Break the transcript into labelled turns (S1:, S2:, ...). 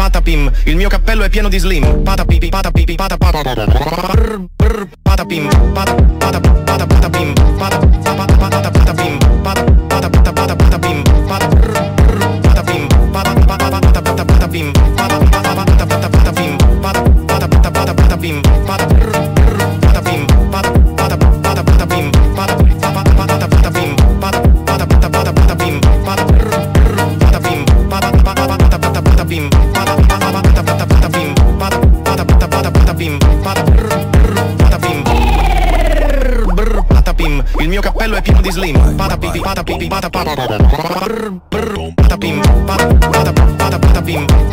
S1: patapim, il mio cappello è pieno di slim. Patapipi, patapipi, patapim, patapim, patapim, patapim, patapim, patapim, il mio cappello è pieno di slim. Patapipi, patapipi, patapim, patapim, patapim.